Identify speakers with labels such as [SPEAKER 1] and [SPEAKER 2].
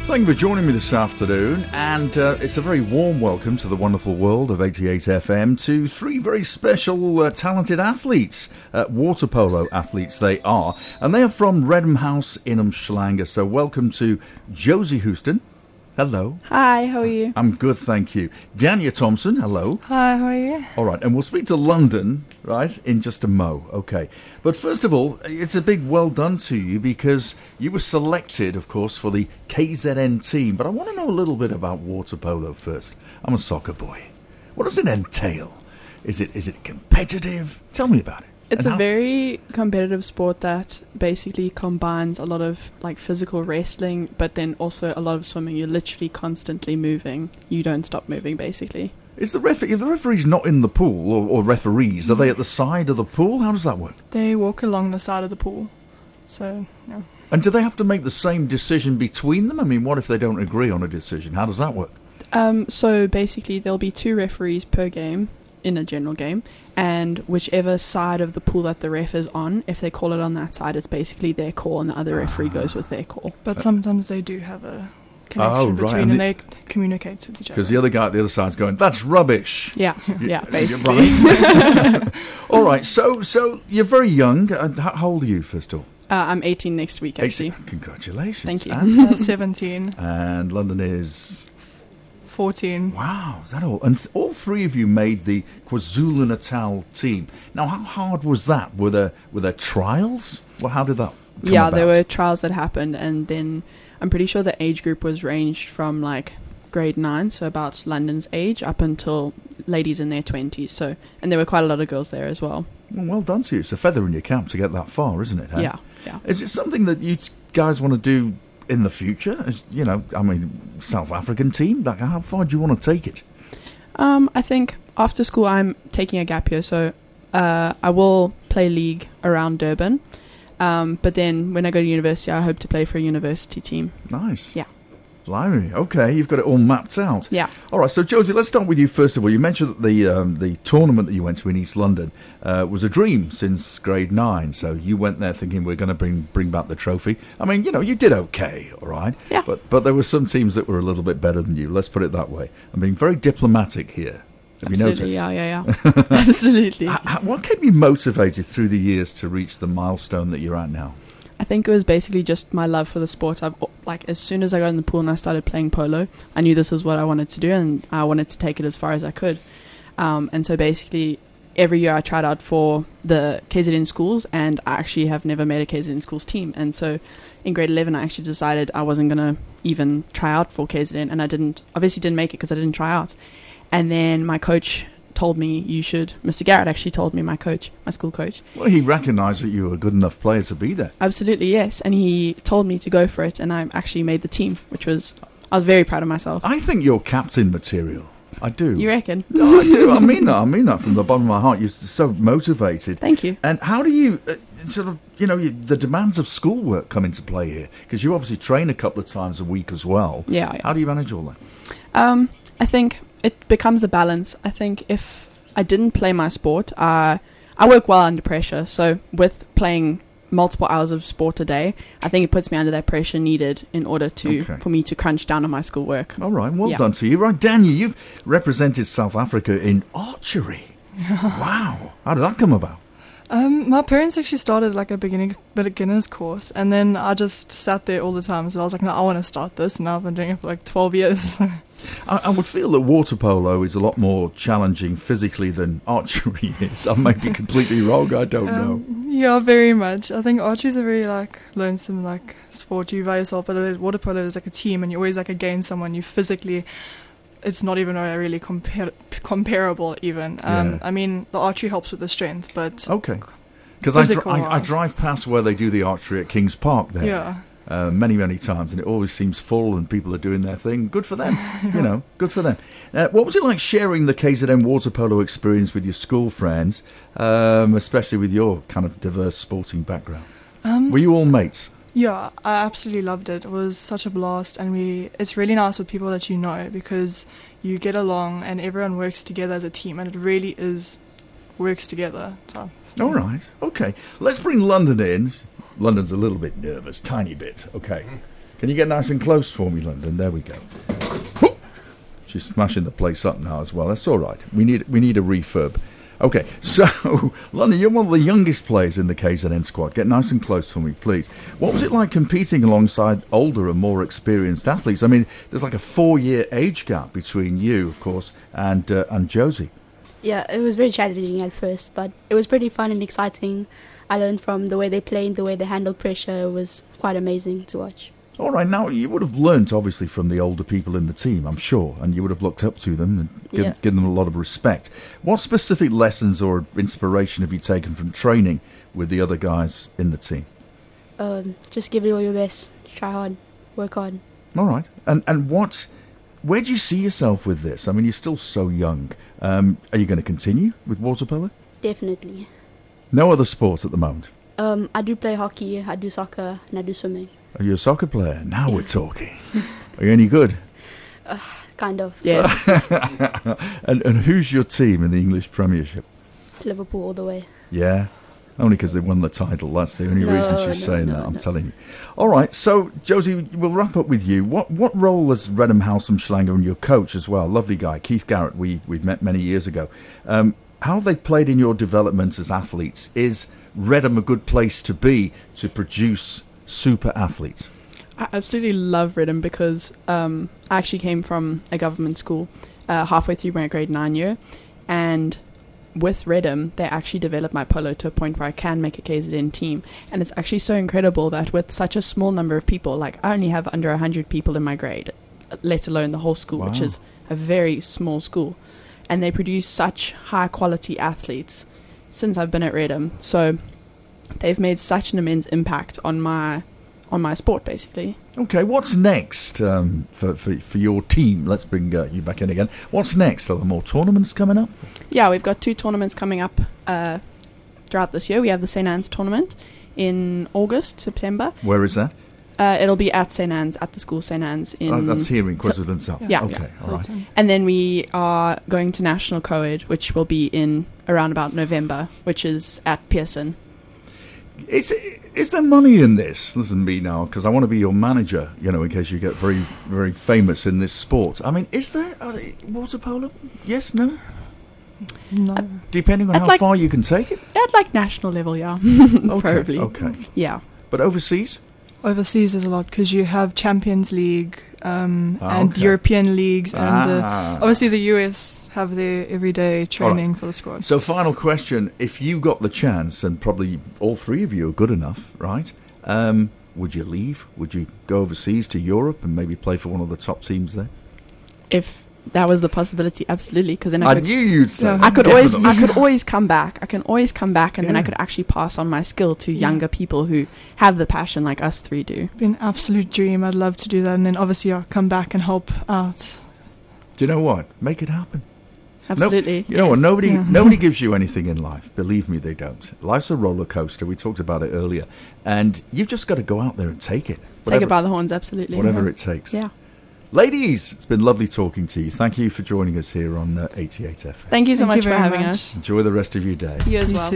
[SPEAKER 1] Thank you for joining me this afternoon, and it's a very warm welcome to the wonderful world of 88 FM to three very special talented athletes, water polo athletes they are, and they are from Redham House in Umhlanga. So welcome to Josie Houston. Hello.
[SPEAKER 2] Hi, how are you?
[SPEAKER 1] I'm good, thank you. Dania Thompson, hello.
[SPEAKER 3] Hi, how are you?
[SPEAKER 1] All right, and we'll speak to London, right, in just a mo. Okay. But first of all, it's a big well done to you because you were selected, of course, for the KZN team. But I want to know a little bit about water polo first. I'm a soccer boy. What does it entail? Is it competitive? Tell me about it.
[SPEAKER 2] It's a very competitive sport that basically combines a lot of like physical wrestling, but then also a lot of swimming. You're literally constantly moving. You don't stop moving, basically.
[SPEAKER 1] Is the referees not in the pool, or referees? Are they at the side of the pool? How does that work?
[SPEAKER 3] They walk along the side of the pool. So, yeah.
[SPEAKER 1] And do they have to make the same decision between them? I mean, what if they don't agree on a decision? How does that work?
[SPEAKER 2] So basically there'll be 2 referees per game in a general game, and whichever side of the pool that the ref is on, if they call it on that side, it's basically their call, and the other referee goes with their call.
[SPEAKER 3] But sometimes they do have a connection between, and they communicate with each other.
[SPEAKER 1] Because the other guy at the other side's going, that's rubbish.
[SPEAKER 2] Yeah, basically.
[SPEAKER 1] Right. All right, so you're very young. How old are you, first of all?
[SPEAKER 2] I'm 18 next week, actually.
[SPEAKER 1] 18. Congratulations.
[SPEAKER 2] Thank you.
[SPEAKER 1] And
[SPEAKER 3] 17.
[SPEAKER 1] And London is
[SPEAKER 3] 14.
[SPEAKER 1] Wow, is that all? And all three of you made the KwaZulu-Natal team. Now, how hard was that? Were there trials? Well, how did that come about?
[SPEAKER 2] There were trials that happened, and then I'm pretty sure the age group was ranged from like grade 9, so about London's age, up until ladies in their 20s. So, and there were quite a lot of girls there as well.
[SPEAKER 1] Well done to you. It's a feather in your cap to get that far, isn't it? Hey?
[SPEAKER 2] Yeah.
[SPEAKER 1] Is it something that you guys want to do in the future? South African team? Like, how far do you want to take it?
[SPEAKER 2] I think after school I'm taking a gap year, so I will play league around Durban. But then when I go to university, I hope to play for a university team.
[SPEAKER 1] Nice.
[SPEAKER 2] Yeah.
[SPEAKER 1] Blimey. Okay, you've got it all mapped out.
[SPEAKER 2] Yeah.
[SPEAKER 1] All right, so Josie, let's start with you first of all. You mentioned that the tournament that you went to in East London was a dream since grade 9. So you went there thinking we're going to bring back the trophy. I mean, you did okay, all right?
[SPEAKER 2] Yeah.
[SPEAKER 1] But there were some teams that were a little bit better than you. Let's put it that way. I'm being very diplomatic here. Have
[SPEAKER 2] Absolutely,
[SPEAKER 1] you noticed?
[SPEAKER 2] yeah. Absolutely.
[SPEAKER 1] What kept you motivated through the years to reach the milestone that you're at now?
[SPEAKER 2] I think it was basically just my love for the sport. As soon as I got in the pool and I started playing polo, I knew this is what I wanted to do, and I wanted to take it as far as I could. And so basically, every year I tried out for the KZN schools, and I actually have never made a KZN schools team. And so in grade 11, I actually decided I wasn't going to even try out for KZN, and I obviously didn't make it because I didn't try out. And then my coach told me you should. Mr. Garrett actually told me, my school coach.
[SPEAKER 1] Well, he recognised that you were a good enough player to be there.
[SPEAKER 2] Absolutely, yes. And he told me to go for it, and I actually made the team, I was very proud of myself.
[SPEAKER 1] I think you're captain material. I do.
[SPEAKER 2] You reckon?
[SPEAKER 1] No, I do. I mean that from the bottom of my heart. You're so motivated.
[SPEAKER 2] Thank you.
[SPEAKER 1] And how do you the demands of schoolwork come into play here? Because you obviously train a couple of times a week as well.
[SPEAKER 2] Yeah.
[SPEAKER 1] How do you manage all that?
[SPEAKER 2] I think it becomes a balance. I think if I didn't play my sport, I work well under pressure. So with playing multiple hours of sport a day, I think it puts me under that pressure needed in order for me to crunch down on my schoolwork.
[SPEAKER 1] All right, well done to you. Right, Daniel, you've represented South Africa in archery. Wow, how did that come about?
[SPEAKER 3] My parents actually started like a beginner's course, and then I just sat there all the time. So I was like, no, I want to start this, and now I've been doing it for like 12 years.
[SPEAKER 1] I would feel that water polo is a lot more challenging physically than archery is. I may be completely wrong, I don't know.
[SPEAKER 3] Yeah, very much. I think archery is a very lonesome sport. You by yourself, but water polo is like a team, and you're always against someone. You physically, it's not even really comparable even. I mean, the archery helps with the strength, but
[SPEAKER 1] okay. Because I drive past where they do the archery at Kings Park there.
[SPEAKER 3] Yeah.
[SPEAKER 1] Many times, and it always seems full and people are doing their thing. Good for them, good for them. What was it like sharing the KZN water polo experience with your school friends, especially with your kind of diverse sporting background? Were you all mates?
[SPEAKER 3] Yeah, I absolutely loved it. It was such a blast, and it's really nice with people that you know, because you get along and everyone works together as a team, and it really works together. So.
[SPEAKER 1] All right, okay. Let's bring London in. London's a little bit nervous, tiny bit. Okay. Can you get nice and close for me, London? There we go. She's smashing the place up now as well. That's all right. We need a refurb. Okay, so, London, you're one of the youngest players in the KZN squad. Get nice and close for me, please. What was it like competing alongside older and more experienced athletes? I mean, there's like a 4-year age gap between you, of course, and Josie.
[SPEAKER 4] Yeah, it was very challenging at first, but it was pretty fun and exciting. I learned from the way they played, the way they handled pressure. It was quite amazing to watch.
[SPEAKER 1] All right, now you would have learnt, obviously, from the older people in the team, I'm sure, and you would have looked up to them and given them a lot of respect. What specific lessons or inspiration have you taken from training with the other guys in the team?
[SPEAKER 4] Just give it all your best. Try hard. Work hard.
[SPEAKER 1] All right. And where do you see yourself with this? I mean, you're still so young. Are you going to continue with water polo?
[SPEAKER 4] Definitely.
[SPEAKER 1] No other sports at the moment?
[SPEAKER 4] I do play hockey, I do soccer, and I do swimming.
[SPEAKER 1] Are you a soccer player? Now we're talking. Are you any good?
[SPEAKER 4] Kind of.
[SPEAKER 2] Yes.
[SPEAKER 1] and who's your team in the English Premiership?
[SPEAKER 4] Liverpool all the way.
[SPEAKER 1] Yeah? Only because they won the title. That's the only reason she's saying that, I'm telling you. All right, so, Josie, we'll wrap up with you. What role has Redham Halsam-Schlanger, and your coach as well, lovely guy, Keith Garrett, we've met many years ago, how have they played in your development as athletes? Is Redham a good place to be to produce super athletes?
[SPEAKER 2] I absolutely love Redham because I actually came from a government school halfway through my grade 9 year, and with Redham they actually developed my polo to a point where I can make a KZN team, and it's actually so incredible that with such a small number of people, like I only have under 100 people in my grade, let alone the whole school, which is a very small school, and they produce such high quality athletes since I've been at Redham. So they've made such an immense impact on my sport, basically.
[SPEAKER 1] Okay, what's next for your team? Let's bring you back in again. What's next? Are there more tournaments coming up?
[SPEAKER 2] Yeah, we've got 2 tournaments coming up throughout this year. We have the St. Anne's tournament in August, September.
[SPEAKER 1] Where is that?
[SPEAKER 2] It'll be at St. Anne's, at the school St. Anne's.
[SPEAKER 1] That's here in KwaZulu South.
[SPEAKER 2] Yeah.
[SPEAKER 1] Okay, all right.
[SPEAKER 2] And then we are going to National Co-Ed, which will be in around about November, which is at Pearson.
[SPEAKER 1] Is there money in this? Listen to me now, because I want to be your manager, in case you get very, very famous in this sport. I mean, is there water polo? Yes, no?
[SPEAKER 3] No.
[SPEAKER 1] Depending on how far you can take it?
[SPEAKER 2] At national level, yeah. Probably.
[SPEAKER 1] Okay.
[SPEAKER 2] Yeah.
[SPEAKER 1] But overseas?
[SPEAKER 3] Overseas is a lot because you have Champions League and European leagues, and obviously the US have their everyday training for the squad.
[SPEAKER 1] So final question, if you got the chance, and probably all 3 of you are good enough, right, would you leave? Would you go overseas to Europe and maybe play for one of the top teams there?
[SPEAKER 2] If that was the possibility, absolutely. Because then
[SPEAKER 1] I knew you'd say.
[SPEAKER 2] I could always come back. I can always come back, and then I could actually pass on my skill to younger people who have the passion like us 3 do.
[SPEAKER 3] It'd be an absolute dream. I'd love to do that, and then obviously I'll come back and help out.
[SPEAKER 1] Do you know what? Make it happen.
[SPEAKER 2] Absolutely.
[SPEAKER 1] You know what? Nobody gives you anything in life. Believe me, they don't. Life's a roller coaster. We talked about it earlier, and you've just got to go out there and take it.
[SPEAKER 2] Take it by the horns. Absolutely.
[SPEAKER 1] Whatever it takes.
[SPEAKER 2] Yeah.
[SPEAKER 1] Ladies, it's been lovely talking to you. Thank you for joining us here on 88FM.
[SPEAKER 2] Thank you so much for having us.
[SPEAKER 1] Enjoy the rest of your day.
[SPEAKER 2] You as well.